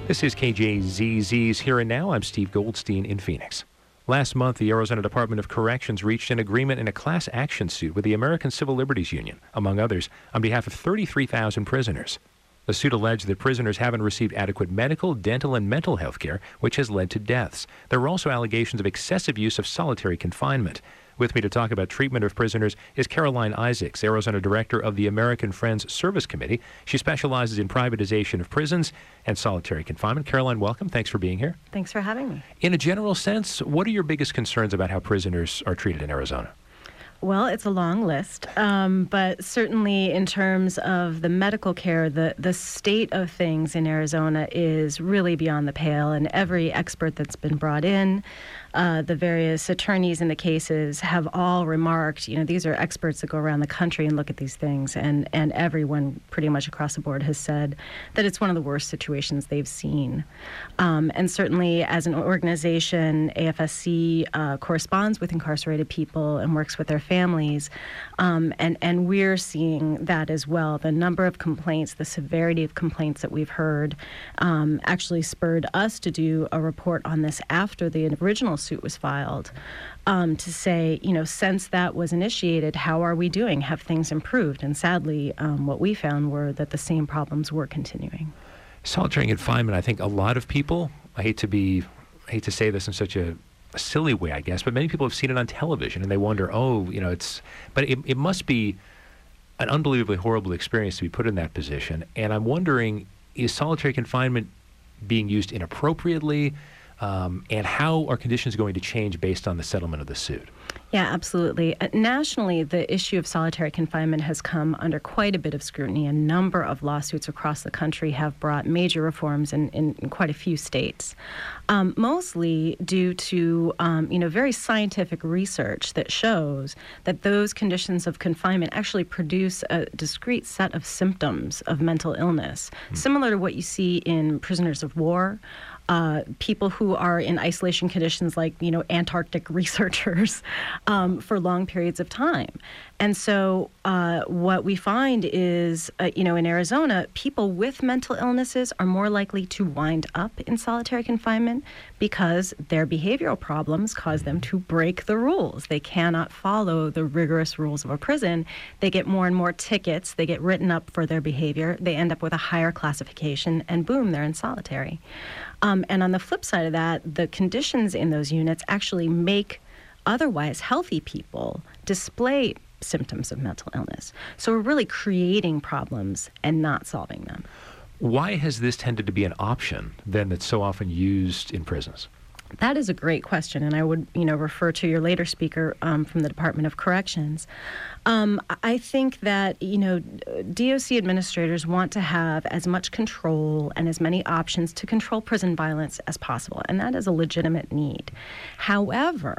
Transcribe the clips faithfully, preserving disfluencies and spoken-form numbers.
This is K J Z Z's Here and Now. I'm Steve Goldstein in Phoenix. Last month, the Arizona Department of Corrections reached an agreement in a class action suit with the American Civil Liberties Union, among others, on behalf of thirty-three thousand prisoners. The suit alleged that prisoners haven't received adequate medical, dental, and mental health care, which has led to deaths. There were also allegations of excessive use of solitary confinement. With me to talk about treatment of prisoners is Caroline Isaacs, Arizona Director of the American Friends Service Committee. She specializes in privatization of prisons and solitary confinement. Caroline, welcome. Thanks for being here. Thanks for having me. In a general sense, what are your biggest concerns about how prisoners are treated in Arizona? Well, it's a long list, um, but certainly in terms of the medical care, the, the state of things in Arizona is really beyond the pale, and every expert that's been brought in, uh, the various attorneys in the cases have all remarked, you know, these are experts that go around the country and look at these things, and, and everyone pretty much across the board has said that it's one of the worst situations they've seen. Um, and certainly as an organization, A F S C uh, corresponds with incarcerated people and works with their families, um, and, and we're seeing that as well. The number of complaints, the severity of complaints that we've heard um, actually spurred us to do a report on this after the original suit was filed, um, to say, you know, since that was initiated, how are we doing? Have things improved? And sadly, um, what we found were that the same problems were continuing. Solitary confinement, I think a lot of people, I hate to be, I hate to say this in such a a silly way, I guess, but many people have seen it on television and they wonder, oh, you know, it's, but it, it must be an unbelievably horrible experience to be put in that position. And I'm wondering, is solitary confinement being used inappropriately? Um, and how are conditions going to change based on the settlement of the suit? Yeah, absolutely. Uh, nationally, the issue of solitary confinement has come under quite a bit of scrutiny. A number of lawsuits across the country have brought major reforms in, in, in quite a few states, um, mostly due to um, you know, very scientific research that shows that those conditions of confinement actually produce a discrete set of symptoms of mental illness, mm. similar to what you see in prisoners of war. Uh, people who are in isolation conditions like, you know, Antarctic researchers um, for long periods of time. And so uh, what we find is, uh, you know, in Arizona, people with mental illnesses are more likely to wind up in solitary confinement because their behavioral problems cause them to break the rules. They cannot follow the rigorous rules of a prison. They get more and more tickets. They get written up for their behavior. They end up with a higher classification, and boom, they're in solitary. Um, and on the flip side of that, the conditions in those units actually make otherwise healthy people display symptoms of mental illness. So we're really creating problems and not solving them. Why has this tended to be an option, then, that's so often used in prisons? That is a great question, and I would, you know, refer to your later speaker um, from the Department of Corrections. Um, I think that, you know, D O C administrators want to have as much control and as many options to control prison violence as possible, and that is a legitimate need. However,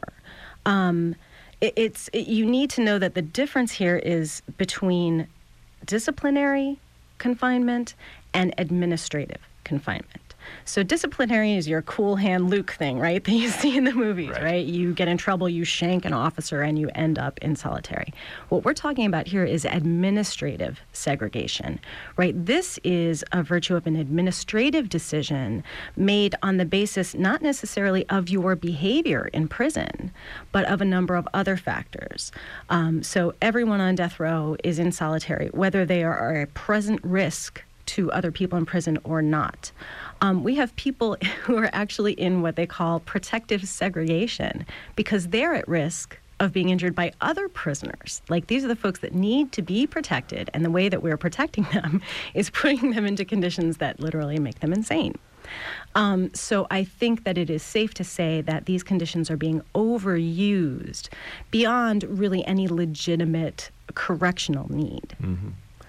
um, it, it's it, you need to know that the difference here is between disciplinary confinement and administrative confinement. So disciplinary is your cool hand Luke thing, right, that you see in the movies, right. right? You get in trouble, you shank an officer, and you end up in solitary. What we're talking about here is administrative segregation, right? This is a virtue of an administrative decision made on the basis not necessarily of your behavior in prison, but of a number of other factors. Um, so everyone on death row is in solitary, whether they are a present risk to other people in prison or not. Um, we have people who are actually in what they call protective segregation because they're at risk of being injured by other prisoners. Like, these are the folks that need to be protected, and the way that we're protecting them is putting them into conditions that literally make them insane. Um, so I think that it is safe to say that these conditions are being overused beyond really any legitimate correctional need. Mm-hmm.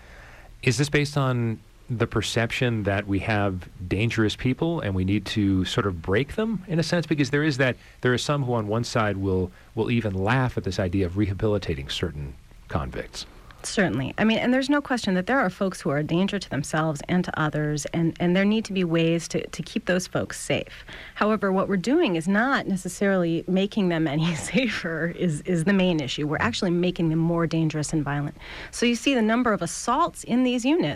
Is this based on the perception that we have dangerous people and we need to sort of break them in a sense? Because there is that, there are some who on one side will, will even laugh at this idea of rehabilitating certain convicts. Certainly. I mean, and there's no question that there are folks who are a danger to themselves and to others, and, and there need to be ways to, to keep those folks safe. However, what we're doing is not necessarily making them any safer is, is the main issue. We're actually making them more dangerous and violent. So you see the number of assaults in these units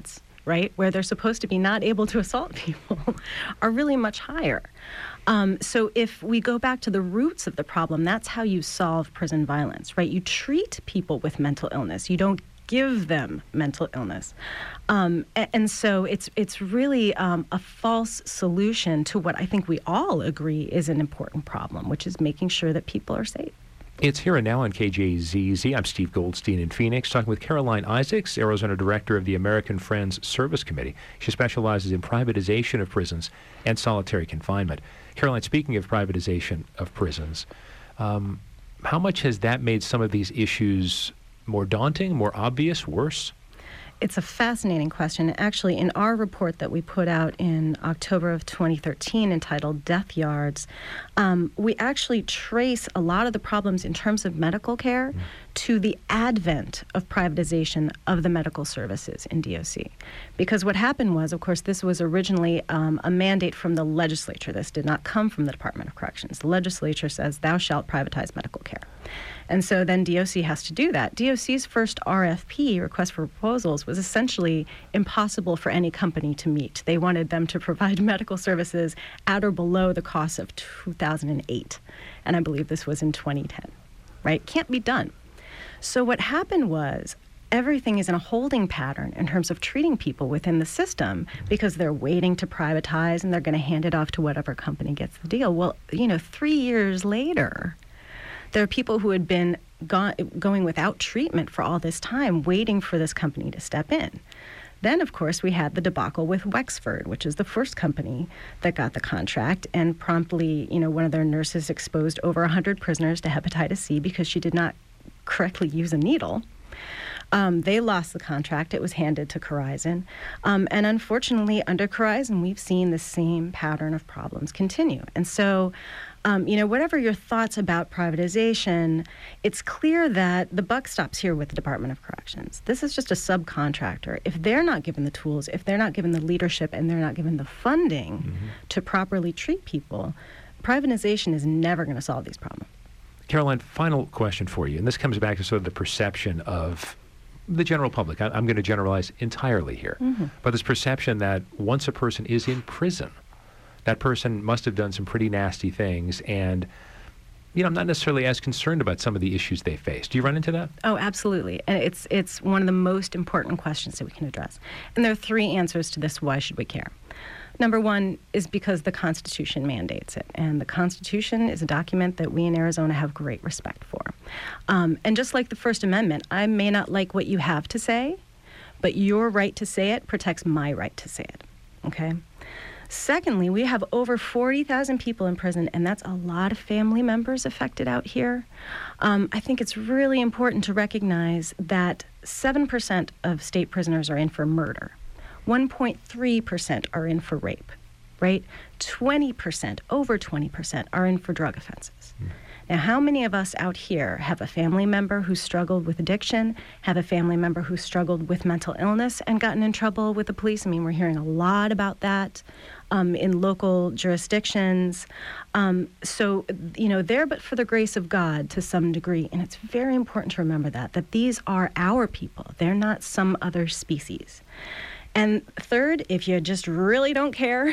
right, where they're supposed to be not able to assault people, are really much higher. Um, so if we go back to the roots of the problem, that's how you solve prison violence, right? You treat people with mental illness. You don't give them mental illness. Um, and, and so it's it's really um, a false solution to what I think we all agree is an important problem, which is making sure that people are safe. It's Here and Now on K J Z Z. I'm Steve Goldstein in Phoenix, talking with Caroline Isaacs, Arizona Director of the American Friends Service Committee. She specializes in privatization of prisons and solitary confinement. Caroline, speaking of privatization of prisons, um, how much has that made some of these issues more daunting, more obvious, worse? It's a fascinating question. Actually, in our report that we put out in October of twenty thirteen entitled Death Yards, um, we actually trace a lot of the problems in terms of medical care mm. to the advent of privatization of the medical services in D O C. Because what happened was, of course, this was originally um, a mandate from the legislature. This did not come from the Department of Corrections. The legislature says, thou shalt privatize medical care. And so then D O C has to do that. D O C's first R F P, request for proposals, was essentially impossible for any company to meet. They wanted them to provide medical services at or below the cost of two thousand eight. And I believe this was in twenty ten, right? Can't be done. So what happened was everything is in a holding pattern in terms of treating people within the system because they're waiting to privatize and they're going to hand it off to whatever company gets the deal. Well, you know, three years later, there are people who had been go- going without treatment for all this time, waiting for this company to step in. Then, of course, we had the debacle with Wexford, which is the first company that got the contract, and promptly, you know, one of their nurses exposed over one hundred prisoners to hepatitis C because she did not correctly use a needle. Um, they lost the contract. It was handed to Corizon. Um, and unfortunately, under Corizon, we've seen the same pattern of problems continue. And so, um, you know, whatever your thoughts about privatization, it's clear that the buck stops here with the Department of Corrections. This is just a subcontractor. If they're not given the tools, if they're not given the leadership, and they're not given the funding mm-hmm. to properly treat people, privatization is never going to solve these problems. Caroline, final question for you, and this comes back to sort of the perception of the general public. I, I'm going to generalize entirely here, mm-hmm. but this perception that once a person is in prison, that person must have done some pretty nasty things, and you know, I'm not necessarily as concerned about some of the issues they face. Do you run into that? Oh, absolutely. And it's it's one of the most important questions that we can address. And there are three answers to this. Why should we care? Number one is because the Constitution mandates it. And the Constitution is a document that we in Arizona have great respect for. Um, and just like the First Amendment, I may not like what you have to say, but your right to say it protects my right to say it. Okay? Secondly, we have over forty thousand people in prison, and that's a lot of family members affected out here. Um, I think it's really important to recognize that seven percent of state prisoners are in for murder. one point three percent are in for rape, right? twenty percent, over twenty percent are in for drug offenses. Mm. Now, how many of us out here have a family member who struggled with addiction, have a family member who struggled with mental illness and gotten in trouble with the police? I mean, we're hearing a lot about that um, in local jurisdictions. Um, so, you know, they're but for the grace of God to some degree. And it's very important to remember that, that these are our people. They're not some other species. And third, if you just really don't care,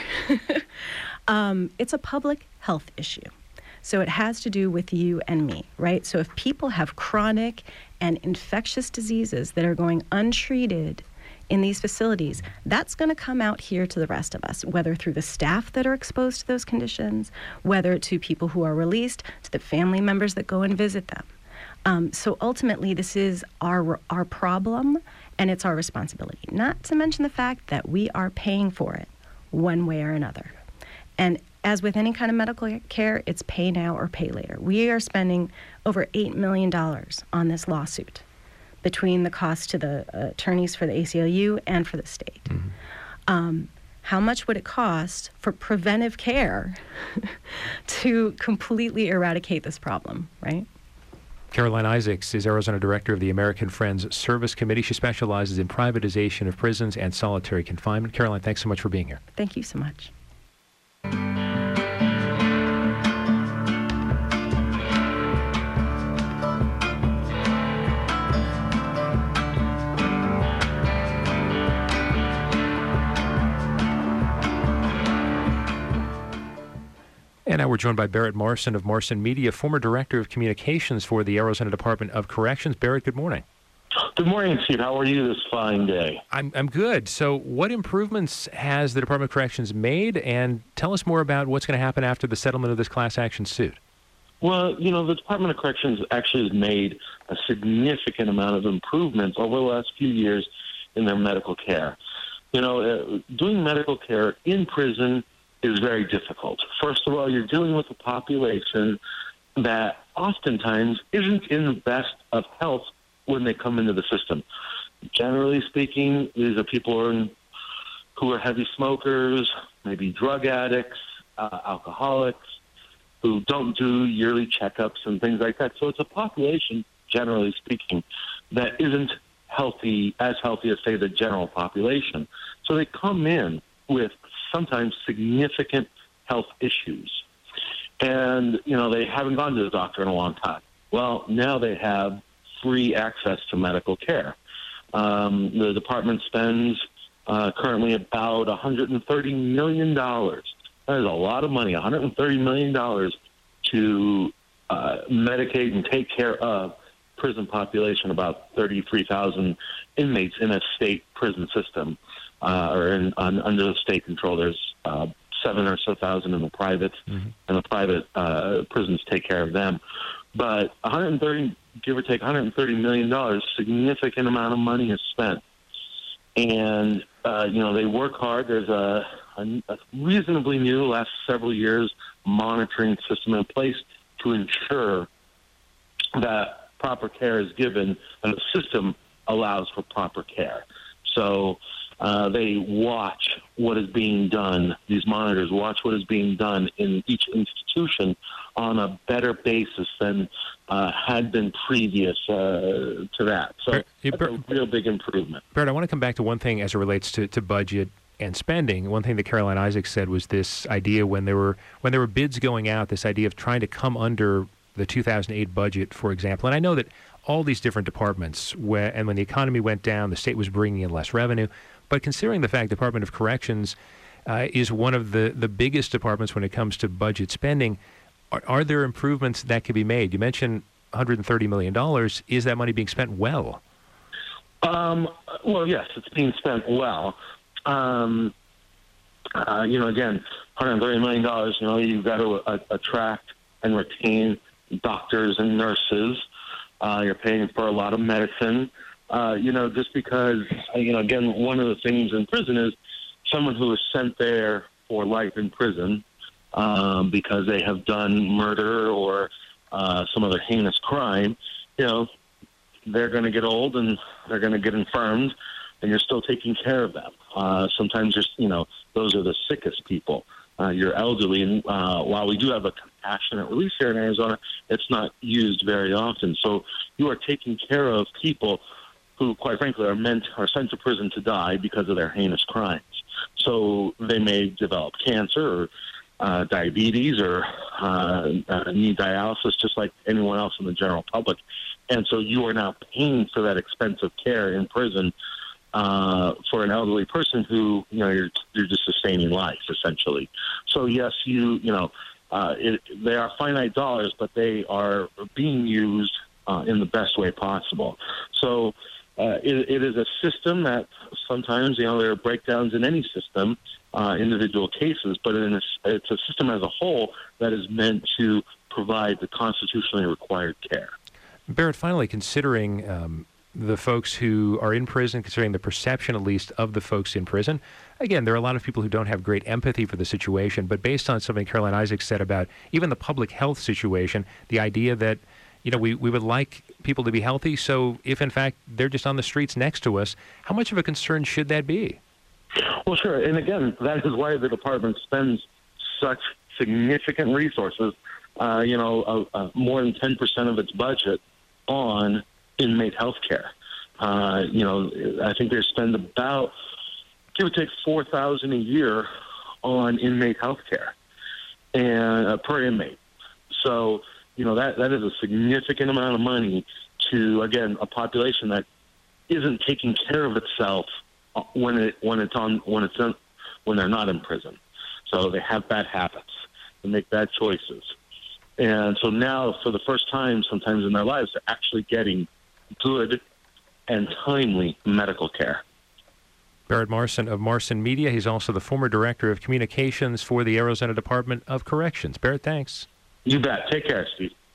um, it's a public health issue. So it has to do with you and me, right? So if people have chronic and infectious diseases that are going untreated in these facilities, that's going to come out here to the rest of us, whether through the staff that are exposed to those conditions, whether to people who are released, to the family members that go and visit them. Um, so ultimately, this is our our problem, and it's our responsibility, not to mention the fact that we are paying for it one way or another. And as with any kind of medical care, it's pay now or pay later. We are spending over eight million dollars on this lawsuit between the cost to the uh, attorneys for the A C L U and for the state. Mm-hmm. Um, how much would it cost for preventive care to completely eradicate this problem, right? Caroline Isaacs is Arizona Director of the American Friends Service Committee. She specializes in privatization of prisons and solitary confinement. Caroline, thanks so much for being here. Thank you so much. And now we're joined by Barrett Marson of Marson Media, former Director of Communications for the Arizona Department of Corrections. Barrett, good morning. Good morning, Steve. How are you this fine day? I'm I'm good. So what improvements has the Department of Corrections made? And tell us more about what's going to happen after the settlement of this class action suit. Well, you know, the Department of Corrections actually has made a significant amount of improvements over the last few years in their medical care. You know, uh, doing medical care in prison is very difficult. First of all, you're dealing with a population that oftentimes isn't in the best of health when they come into the system. Generally speaking, these are people who are, in, who are heavy smokers, maybe drug addicts, uh, alcoholics, who don't do yearly checkups and things like that. So it's a population, generally speaking, that isn't healthy, as healthy as, say, the general population. So they come in with sometimes significant health issues. And, you know, they haven't gone to the doctor in a long time. Well, now they have free access to medical care. Um, the department spends uh, currently about one hundred thirty million dollars. That is a lot of money, one hundred thirty million dollars to uh, medicate and take care of prison population, about thirty-three thousand inmates in a state prison system, uh, or in, on, under the state control. There's uh, seven or so thousand in the private, mm-hmm. and the private uh, prisons take care of them. But one hundred thirty, give or take, one hundred thirty million dollars, significant amount of money is spent. And, uh, you know, they work hard. There's a, a, a reasonably new, last several years, monitoring system in place to ensure that proper care is given and the system allows for proper care. So uh, they watch what is being done. These monitors watch what is being done in each institution on a better basis than uh, had been previous uh, to that. So Bert, that's Bert, a real big improvement. Bert, I want to come back to one thing as it relates to, to budget and spending. One thing that Caroline Isaacs said was this idea when there were when there were bids going out, this idea of trying to come under the two thousand eight budget, for example. And I know that all these different departments, where, and when the economy went down, the state was bringing in less revenue. But considering the fact Department of Corrections uh, is one of the, the biggest departments when it comes to budget spending, are, are there improvements that could be made? You mentioned one hundred thirty million dollars. Is that money being spent well? Um, well, yes, it's being spent well. Um, uh, you know, again, one hundred thirty million dollars, you know, you've got to uh, attract and retain doctors and nurses. Uh, you're paying for a lot of medicine. Uh, you know, just because, you know, again, one of the things in prison is someone who is sent there for life in prison um, because they have done murder or uh, some other heinous crime, you know, they're going to get old and they're going to get infirmed, and you're still taking care of them. Uh, sometimes, just you know, those are the sickest people. Uh, you're elderly, and uh, while we do have a compassionate release here in Arizona, it's not used very often. So you are taking care of people who, quite frankly, are meant are sent to prison to die because of their heinous crimes. So they may develop cancer or uh, diabetes or uh, uh, need dialysis, just like anyone else in the general public. And so you are now paying for that expensive care in prison uh, for an elderly person who, you know, you're you're just sustaining life essentially. So yes, you you know, uh, it, they are finite dollars, but they are being used uh, in the best way possible. So. Uh, it, it is a system that sometimes, you know, there are breakdowns in any system, uh, individual cases, but in a, it's a system as a whole that is meant to provide the constitutionally required care. Barrett, finally, considering um, the folks who are in prison, considering the perception, at least, of the folks in prison, again, there are a lot of people who don't have great empathy for the situation, but based on something Caroline Isaacs said about even the public health situation, the idea that you know, we, we would like people to be healthy, so if, in fact, they're just on the streets next to us, how much of a concern should that be? Well, sure. And, again, that is why the department spends such significant resources, uh, you know, uh, uh, more than ten percent of its budget on inmate health care. Uh, you know, I think they spend about, give or take, four thousand dollars a year on inmate health care and, uh, per inmate. So, you know, that, that is a significant amount of money to, again, a population that isn't taking care of itself when it when it's on when it's on, when they're not in prison. So they have bad habits. to make bad choices. And so now, for the first time, sometimes in their lives, they're actually getting good and timely medical care. Barrett Marson of Marson Media. He's also the former director of communications for the Arizona Department of Corrections. Barrett, thanks. You bet. Take care, Steve.